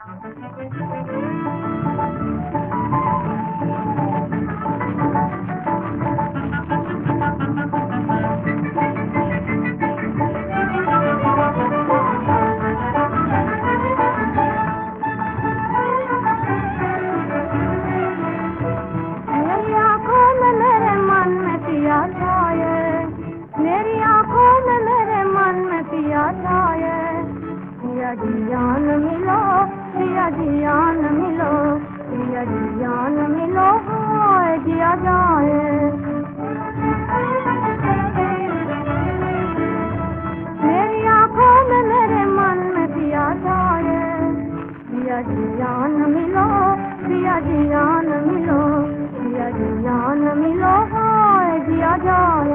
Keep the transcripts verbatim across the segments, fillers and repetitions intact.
जान मिलो पिया जान मिलो पिया जान मिलो हाय जिया जाए मेरी आँखों में मेरे मन में पिया जाए पिया जान मिलो पिया जान मिलो पिया जान मिलो हाय जिया जाए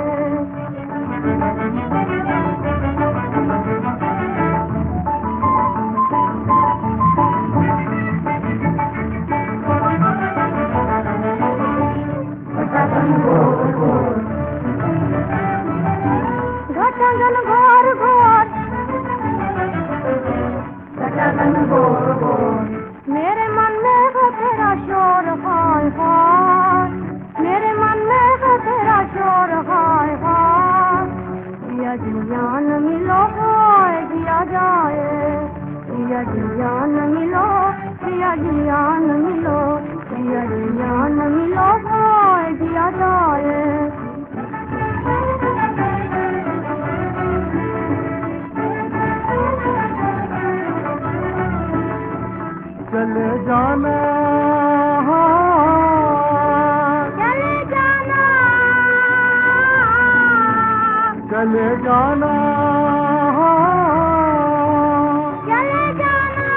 घटगन घोर घोर घटगन घोर घोर मेरे मन में है तेरा शोर हाय हाय मेरे मन में है तेरा शोर हाय हाय पिया जान मिलो हाय जिया जाए पिया जान मिलो पिया जान मिलो पिया जान मिलो हाय जिया जाए चले जाना चले जाना चले जाना चले जाना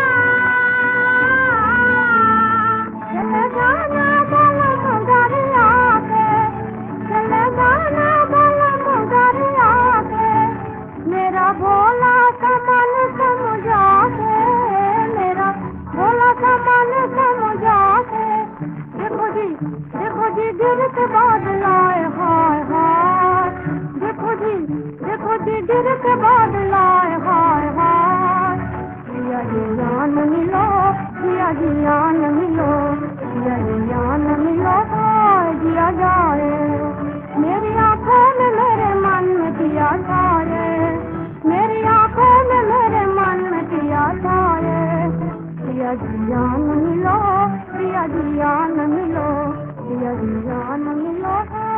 चले जाना बलम दरिया के चले जाना बलम दरिया के मेरा भोला सा मन समझा के मेरा भोला सा मन समझा के देखो जी देखो जी गिर के बादल आए हाय हाय देखो जी देखो जी गिर के बादल आए हाय हाय पिया जान मिलो पिया जान मिलो पिया जान मिलो हाय जिया जाए मेरी आँखों में मेरे मन में पिया जाए मेरी आँखों में मेरे मन में पिया जाए पिया जान मिलो पिया जान मिलो पिया जान मिलो